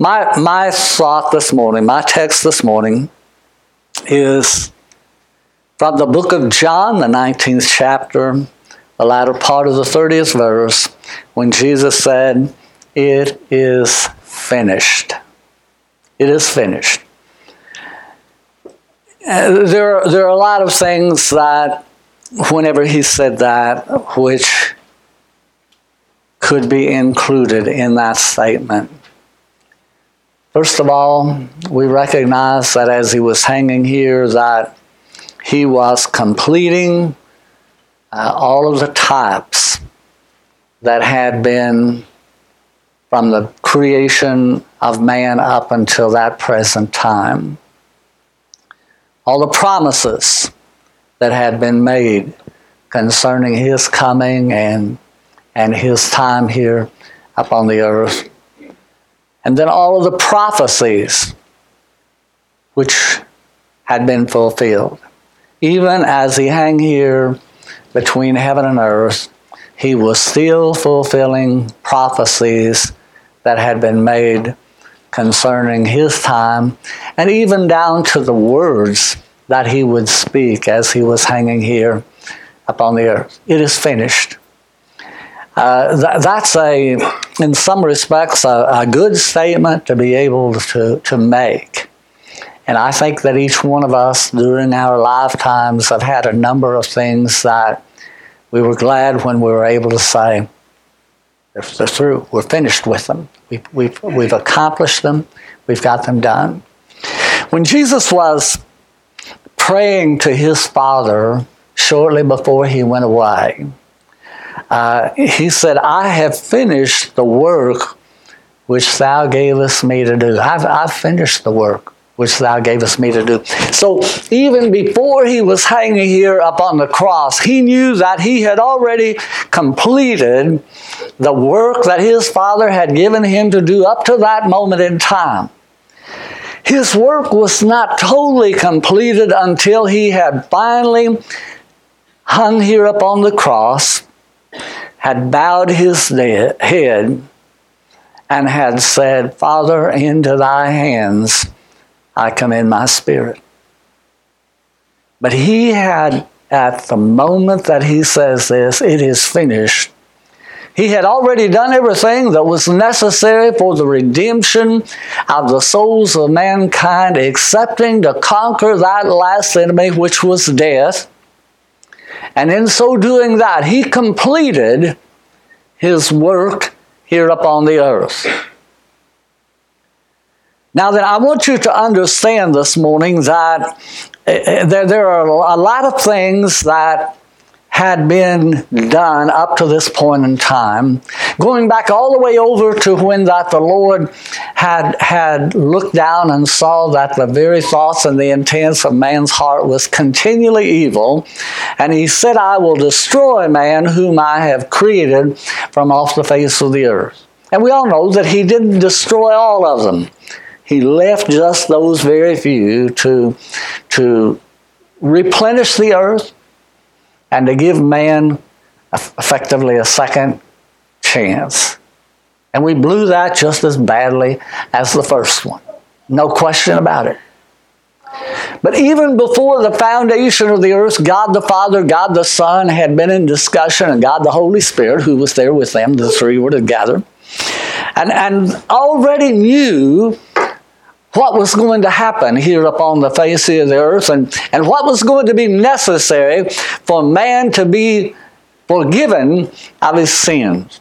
My thought this morning, my text this morning is from the book of John, the 19th chapter, the latter part of the 30th verse, when Jesus said, "It is finished." It is finished. There are a lot of things that, whenever he said that, which could be included in that statement. First of all, we recognize that as he was hanging here, that he was completing all of the types that had been from the creation of man up until that present time. All the promises that had been made concerning his coming and his time here upon the earth. And then all of the prophecies which had been fulfilled. Even as he hung here between heaven and earth, he was still fulfilling prophecies that had been made concerning his time, and even down to the words that he would speak as he was hanging here upon the earth. It is finished. That's in some respects, a good statement to be able to make. And I think that each one of us during our lifetimes have had a number of things that we were glad when we were able to say, they're through. We're finished with them. We've accomplished them. We've got them done. When Jesus was praying to his Father shortly before he went away, he said, "I have finished the work which thou gavest me to do." I've finished the work which thou gavest me to do. So even before he was hanging here upon the cross, he knew that he had already completed the work that his Father had given him to do up to that moment in time. His work was not totally completed until he had finally hung here upon the cross, had bowed his head, and had said, "Father, into thy hands I commend my spirit." But he had, at the moment that he says this, "It is finished," he had already done everything that was necessary for the redemption of the souls of mankind, excepting to conquer that last enemy, which was death. And in so doing that, he completed his work here upon the earth. Now then, I want you to understand this morning that there are a lot of things that had been done up to this point in time, going back all the way over to when that the Lord had looked down and saw that the very thoughts and the intents of man's heart was continually evil, and he said, "I will destroy man whom I have created from off the face of the earth." And we all know that he didn't destroy all of them. He left just those very few to replenish the earth and to give man effectively a second chance. And we blew that just as badly as the first one. No question about it. But even before the foundation of the earth, God the Father, God the Son had been in discussion, and God the Holy Spirit, who was there with them, the three were together, and already knew what was going to happen here upon the face of the earth, and what was going to be necessary for man to be forgiven of his sins.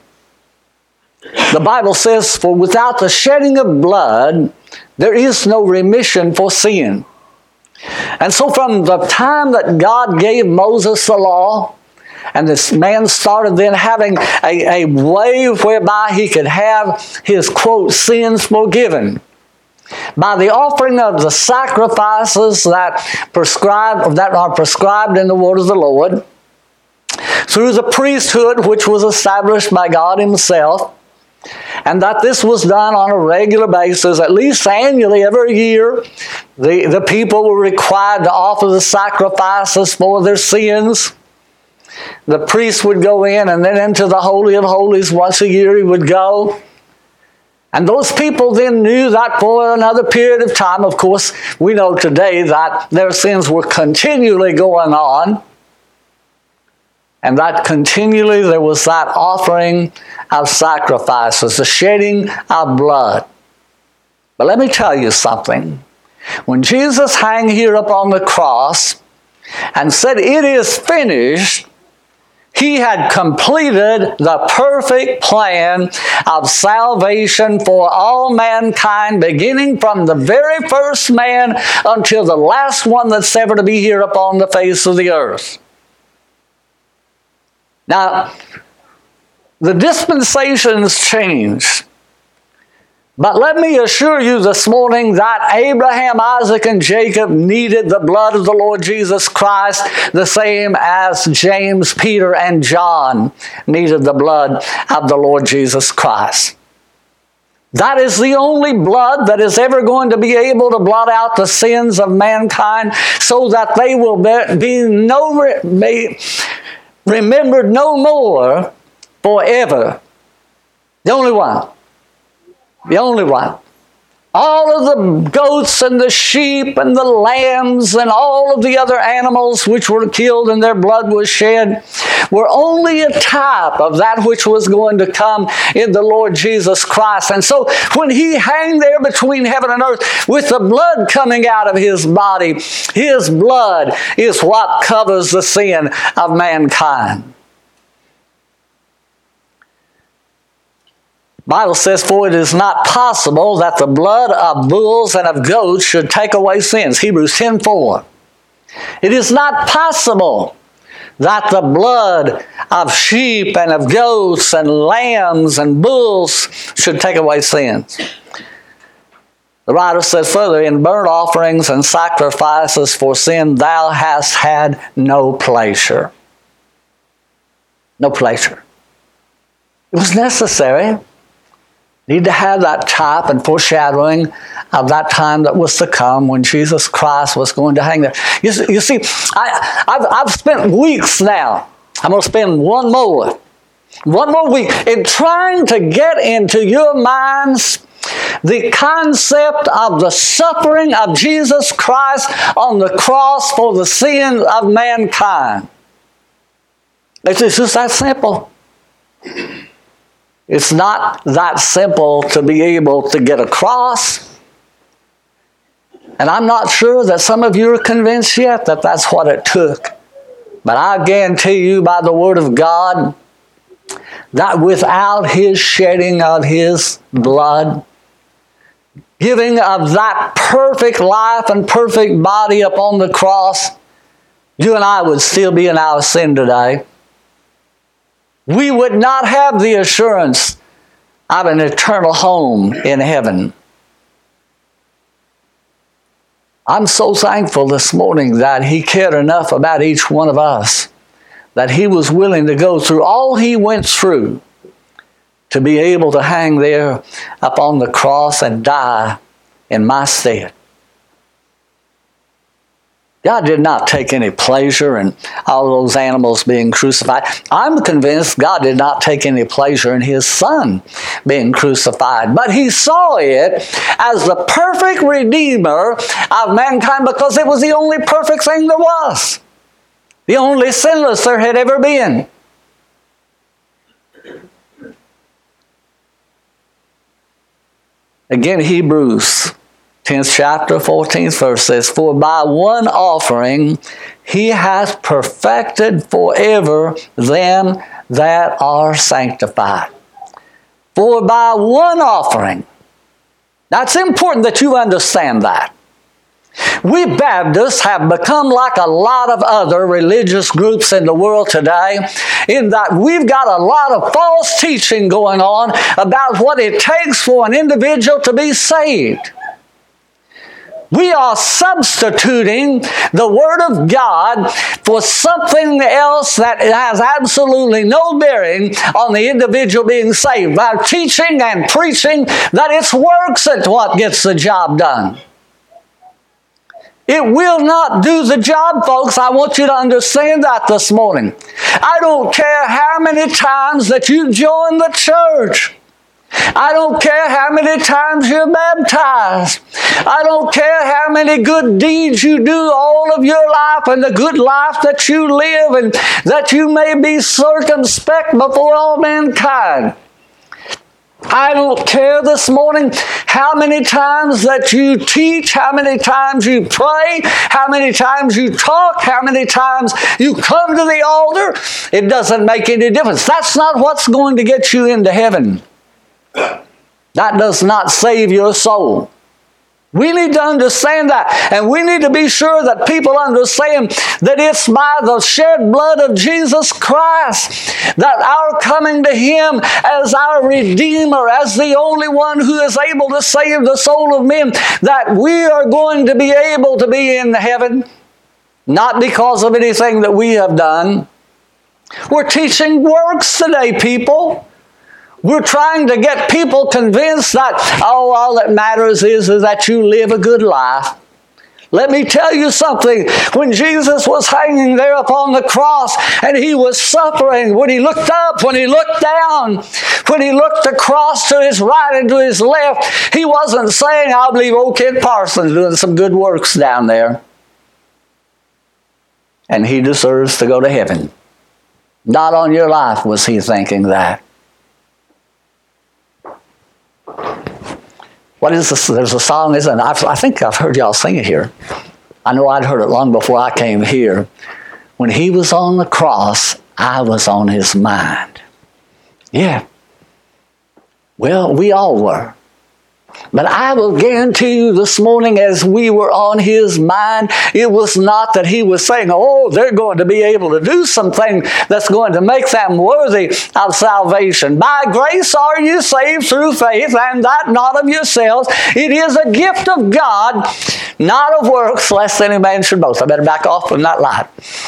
The Bible says, "For without the shedding of blood, there is no remission for sin." And so from the time that God gave Moses the law, and this man started then having a way whereby he could have his, quote, sins forgiven, by the offering of the sacrifices that are prescribed in the word of the Lord, through the priesthood which was established by God himself, and that this was done on a regular basis, at least annually every year. The people were required to offer the sacrifices for their sins. The priest would go in, and then into the Holy of Holies once a year he would go. And those people then knew that for another period of time, of course, we know today that their sins were continually going on. And that continually there was that offering of sacrifices, the shedding of blood. But let me tell you something. When Jesus hung here upon the cross and said, "It is finished," he had completed the perfect plan of salvation for all mankind, beginning from the very first man until the last one that's ever to be here upon the face of the earth. Now, the dispensations changed. But let me assure you this morning that Abraham, Isaac, and Jacob needed the blood of the Lord Jesus Christ, the same as James, Peter, and John needed the blood of the Lord Jesus Christ. That is the only blood that is ever going to be able to blot out the sins of mankind so that they will be remembered no more forever. The only one. The only one. All of the goats and the sheep and the lambs and all of the other animals which were killed and their blood was shed were only a type of that which was going to come in the Lord Jesus Christ. And so when he hung there between heaven and earth with the blood coming out of his body, his blood is what covers the sin of mankind. The Bible says, "For it is not possible that the blood of bulls and of goats should take away sins." Hebrews 10:4. It is not possible that the blood of sheep and of goats and lambs and bulls should take away sins. The writer says further, "In burnt offerings and sacrifices for sin thou hast had no pleasure." No pleasure. It was necessary. Need to have that type and foreshadowing of that time that was to come when Jesus Christ was going to hang there. You see, I've spent weeks now. I'm going to spend one more week in trying to get into your minds the concept of the suffering of Jesus Christ on the cross for the sin of mankind. It's just that simple. It's not that simple to be able to get across. And I'm not sure that some of you are convinced yet that that's what it took. But I guarantee you by the Word of God that without His shedding of His blood, giving of that perfect life and perfect body upon the cross, you and I would still be in our sin today. We would not have the assurance of an eternal home in heaven. I'm so thankful this morning that He cared enough about each one of us that He was willing to go through all He went through to be able to hang there upon the cross and die in my stead. God did not take any pleasure in all those animals being crucified. I'm convinced God did not take any pleasure in His Son being crucified. But He saw it as the perfect Redeemer of mankind because it was the only perfect thing there was. The only sinless there had ever been. Again, Hebrews 10th chapter, 14th verse says, "For by one offering He has perfected forever them that are sanctified." For by one offering. Now it's important that you understand that. We Baptists have become like a lot of other religious groups in the world today, in that we've got a lot of false teaching going on about what it takes for an individual to be saved. We are substituting the Word of God for something else that has absolutely no bearing on the individual being saved by teaching and preaching that it's works that's what gets the job done. It will not do the job, folks. I want you to understand that this morning. I don't care how many times that you join the church. I don't care how many times you're baptized. I don't care how many good deeds you do all of your life and the good life that you live and that you may be circumspect before all mankind. I don't care this morning how many times that you teach, how many times you pray, how many times you talk, how many times you come to the altar. It doesn't make any difference. That's not what's going to get you into heaven. That does not save your soul. We need to understand that, and we need to be sure that people understand that it's by the shed blood of Jesus Christ that our coming to Him as our Redeemer, as the only one who is able to save the soul of men, that we are going to be able to be in heaven, not because of anything that we have done. We're teaching works today, people. We're trying to get people convinced that, all that matters is that you live a good life. Let me tell you something. When Jesus was hanging there upon the cross and He was suffering, when He looked up, when He looked down, when He looked across to His right and to His left, He wasn't saying, I believe old Kid Parsons doing some good works down there, and he deserves to go to heaven. Not on your life was He thinking that. What is this? There's a song, isn't it? I think I've heard y'all sing it here. I know I'd heard it long before I came here. When He was on the cross, I was on His mind. Yeah. Well, we all were. But I will guarantee you this morning, as we were on His mind, it was not that He was saying, oh, they're going to be able to do something that's going to make them worthy of salvation. By grace are you saved through faith, and that not of yourselves. It is a gift of God, not of works, lest any man should boast. I better back off from that lie.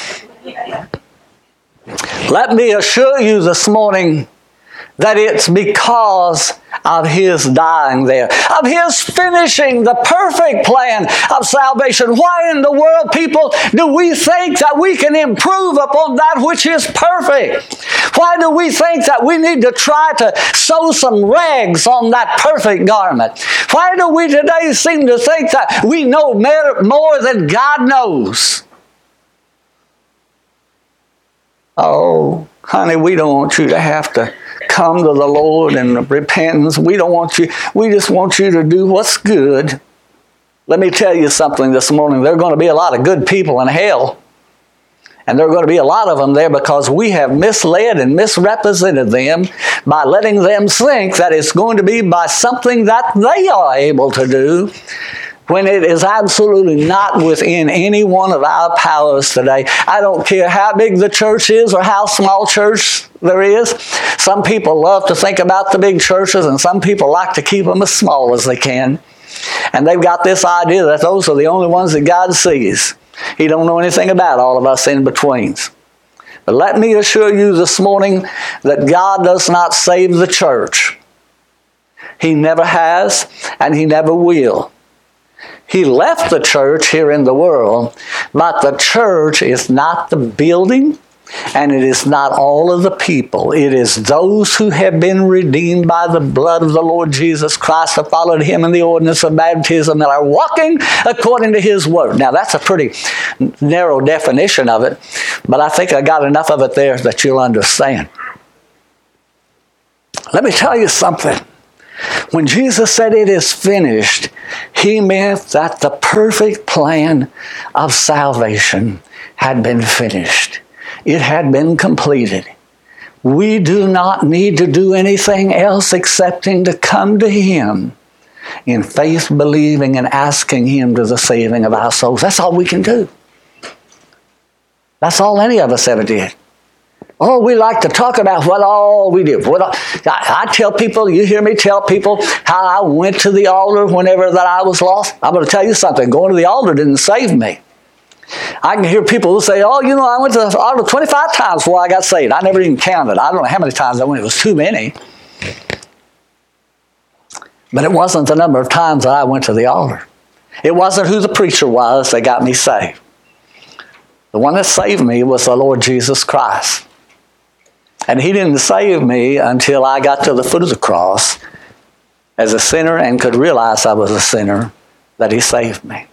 Let me assure you this morning that it's because of His dying there, of His finishing the perfect plan of salvation. Why in the world, people, do we think that we can improve upon that which is perfect? Why do we think that we need to try to sew some rags on that perfect garment? Why do we today seem to think that we know more than God knows? Oh, honey, we don't want you to have to come to the Lord in repentance. We don't want you. We just want you to do what's good. Let me tell you something this morning. There are going to be a lot of good people in hell. And there are going to be a lot of them there because we have misled and misrepresented them by letting them think that it's going to be by something that they are able to do, when it is absolutely not within any one of our powers today. I don't care how big the church is or how small church there is. Some people love to think about the big churches, and some people like to keep them as small as they can. And they've got this idea that those are the only ones that God sees. He don't know anything about all of us in betweens. But let me assure you this morning that God does not save the church. He never has, and He never will. He left the church here in the world, but the church is not the building, and it is not all of the people. It is those who have been redeemed by the blood of the Lord Jesus Christ, have followed Him in the ordinance of baptism, that are walking according to His word. Now, that's a pretty narrow definition of it, but I think I got enough of it there that you'll understand. Let me tell you something. When Jesus said it is finished, He meant that the perfect plan of salvation had been finished. It had been completed. We do not need to do anything else excepting to come to Him in faith, believing, and asking Him to the saving of our souls. That's all we can do. That's all any of us ever did. Oh, we like to talk about what all we did. I tell people, you hear me tell people how I went to the altar whenever that I was lost. I'm going to tell you something. Going to the altar didn't save me. I can hear people who say, oh, I went to the altar 25 times before I got saved. I never even counted. I don't know how many times I went. It was too many. But it wasn't the number of times that I went to the altar. It wasn't who the preacher was that got me saved. The one that saved me was the Lord Jesus Christ. And he didn't save me until I got to the foot of the cross as a sinner and could realize I was a sinner, that he saved me.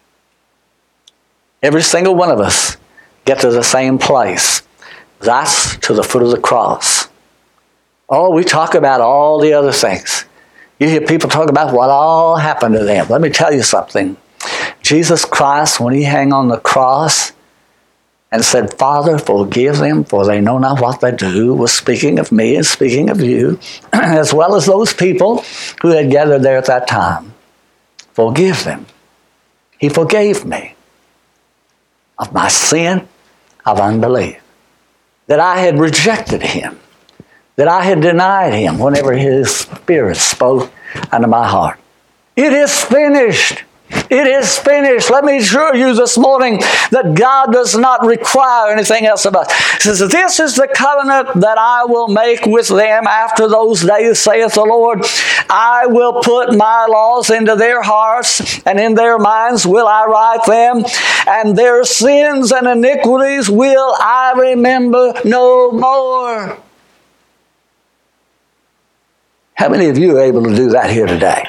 Every single one of us get to the same place. That's to the foot of the cross. Oh, we talk about all the other things. You hear people talk about what all happened to them. Let me tell you something. Jesus Christ, when he hung on the cross and said, Father, forgive them, for they know not what they do, was speaking of me and speaking of you, as well as those people who had gathered there at that time. Forgive them. He forgave me of my sin of unbelief, that I had rejected him, that I had denied him whenever his Spirit spoke unto my heart. It is finished. It is finished. Let me assure you this morning that God does not require anything else of us. He says, this is the covenant that I will make with them after those days, saith the Lord. I will put my laws into their hearts, and in their minds will I write them, and their sins and iniquities will I remember no more. How many of you are able to do that here today?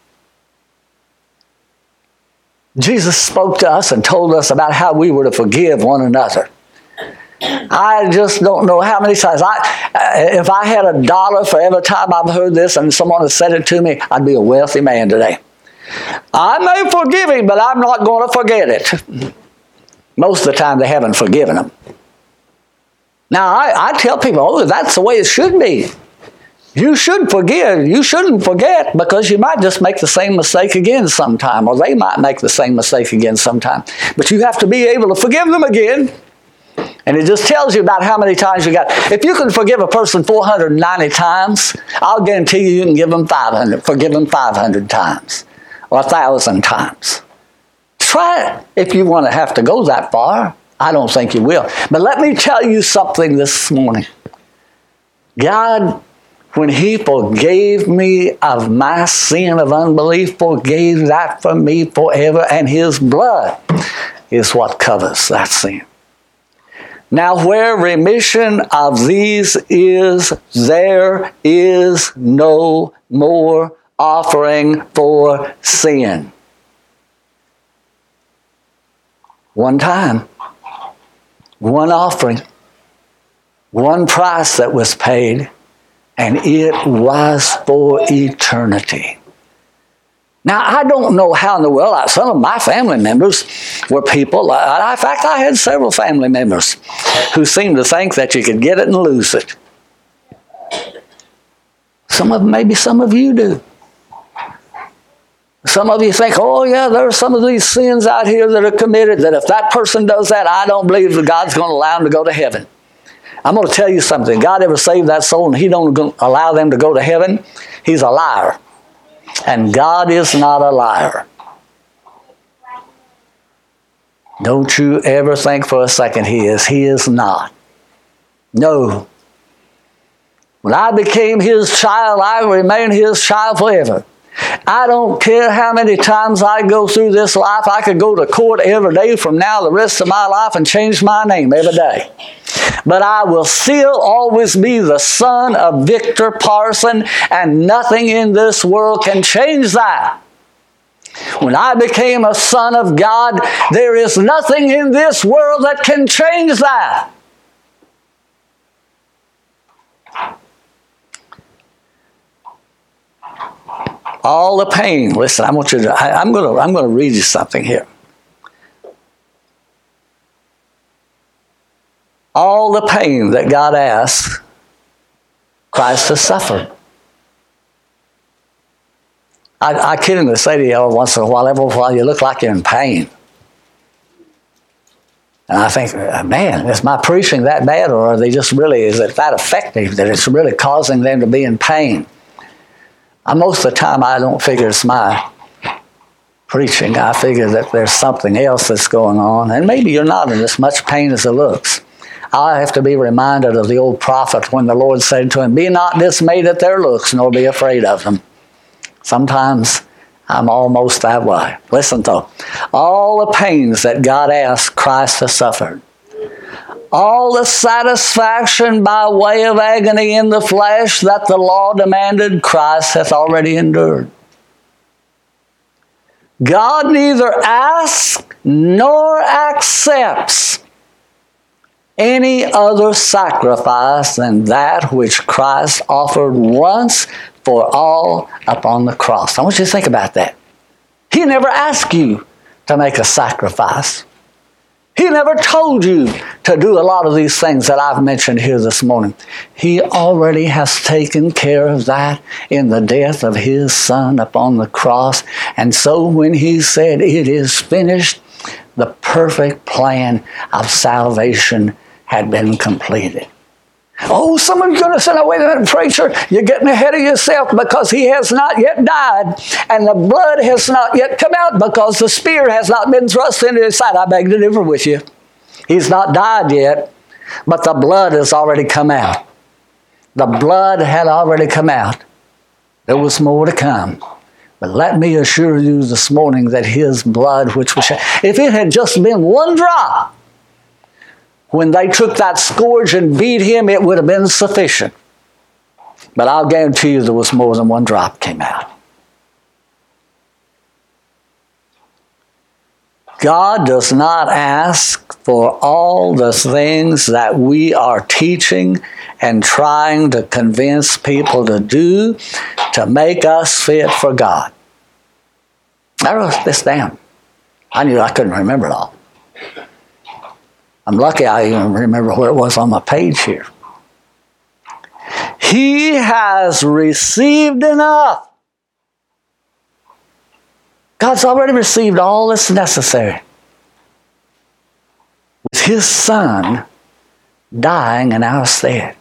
Jesus spoke to us and told us about how we were to forgive one another. I just don't know how many times. If I had $1 for every time I've heard this and someone has said it to me, I'd be a wealthy man today. I may forgive him, but I'm not going to forget it. Most of the time they haven't forgiven him. Now, I tell people, oh, that's the way it should be. You should forgive. You shouldn't forget, because you might just make the same mistake again sometime, or they might make the same mistake again sometime. But you have to be able to forgive them again. And it just tells you about how many times you got. If you can forgive a person 490 times, I'll guarantee you can forgive them 500 times or 1,000 times. Try it if you want to have to go that far. I don't think you will. But let me tell you something this morning. God, when he forgave me of my sin of unbelief, forgave that for me forever, and his blood is what covers that sin. Now, where remission of these is, there is no more offering for sin. One time, one offering, one price that was paid, and it was for eternity. Now, I don't know how in the world, some of my family members were people, in fact, I had several family members who seemed to think that you could get it and lose it. Maybe some of you do. Some of you think, oh yeah, there are some of these sins out here that are committed, that if that person does that, I don't believe that God's going to allow them to go to heaven. I'm going to tell you something. God ever saved that soul and he don't allow them to go to heaven, he's a liar. And God is not a liar. Don't you ever think for a second he is. He is not. No. When I became his child, I remain his child forever. I don't care how many times I go through this life. I could go to court every day from now the rest of my life and change my name every day. But I will still always be the son of Victor Parson, and nothing in this world can change that. When I became a son of God, there is nothing in this world that can change that. All the pain. Listen, I'm going to read you something here. All the pain that God asks, Christ has suffered. I kiddingly say to you once in a while, every while, you look like you're in pain. And I think, man, is my preaching that bad, or are they just really, is it that effective that it's really causing them to be in pain? Most of the time, I don't figure it's my preaching. I figure that there's something else that's going on. And maybe you're not in as much pain as it looks. I have to be reminded of the old prophet when the Lord said to him, be not dismayed at their looks, nor be afraid of them. Sometimes I'm almost that way. Listen though, all the pains that God asked Christ to suffer, all the satisfaction by way of agony in the flesh that the law demanded, Christ hath already endured. God neither asks nor accepts any other sacrifice than that which Christ offered once for all upon the cross. I want you to think about that. He never asked you to make a sacrifice. He never told you to do a lot of these things that I've mentioned here this morning. He already has taken care of that in the death of His Son upon the cross. And so when He said, "It is finished," the perfect plan of salvation had been completed. Oh, someone's going to say, "No, wait a minute, preacher, you're getting ahead of yourself because He has not yet died and the blood has not yet come out because the spear has not been thrust into His side." I beg to differ with you. He's not died yet, but the blood has already come out. The blood had already come out. There was more to come. But let me assure you this morning that His blood, which was shed, if it had just been one drop, when they took that scourge and beat Him, it would have been sufficient. But I'll guarantee you there was more than one drop came out. God does not ask for all the things that we are teaching and trying to convince people to do to make us fit for God. I wrote this down. I knew I couldn't remember it all. I'm lucky I even remember where it was on my page here. He has received enough. God's already received all that's necessary. With His Son dying in our stead.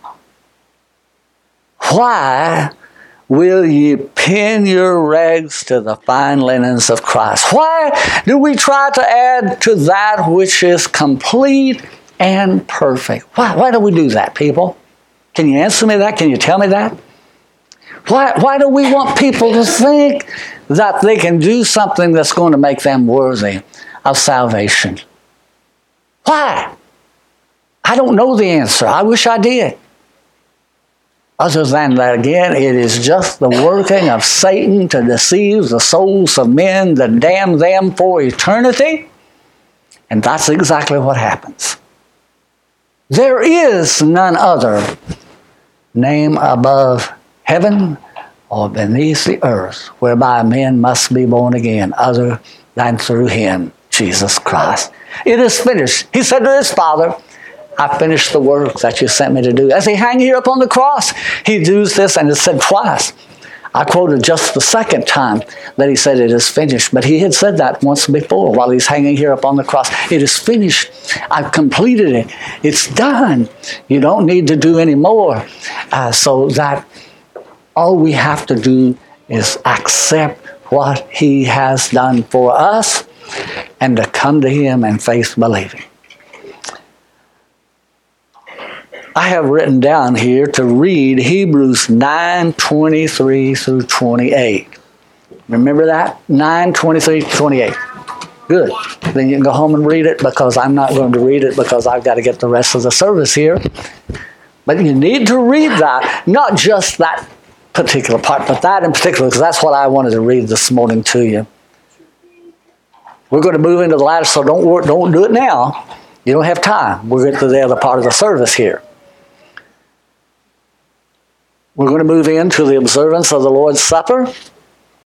Why will ye pin your rags to the fine linens of Christ? Why do we try to add to that which is complete and perfect? Why do we do that, people? Can you answer me that? Can you tell me that? Why do we want people to think that they can do something that's going to make them worthy of salvation? Why? I don't know the answer. I wish I did. Other than that, again, it is just the working of Satan to deceive the souls of men, to damn them for eternity. And that's exactly what happens. There is none other name above heaven or beneath the earth whereby men must be born again other than through Him, Jesus Christ. It is finished. He said to His Father, "I finished the work that you sent me to do." As He hung here upon the cross, He does this, and it said twice. I quoted just the second time that He said it is finished, but He had said that once before while He's hanging here upon the cross. It is finished. I've completed it. It's done. You don't need to do any more. So that all we have to do is accept what He has done for us and to come to Him in faith believing. I have written down here to read Hebrews 9:23 through 28. Remember that? 9:23 to 28. Good. Then you can go home and read it, because I'm not going to read it because I've got to get the rest of the service here. But you need to read that, not just that particular part, but that in particular, because that's what I wanted to read this morning to you. We're going to move into the latter, so don't do it now. You don't have time. We'll get to the other part of the service here. We're going to move into the observance of the Lord's Supper.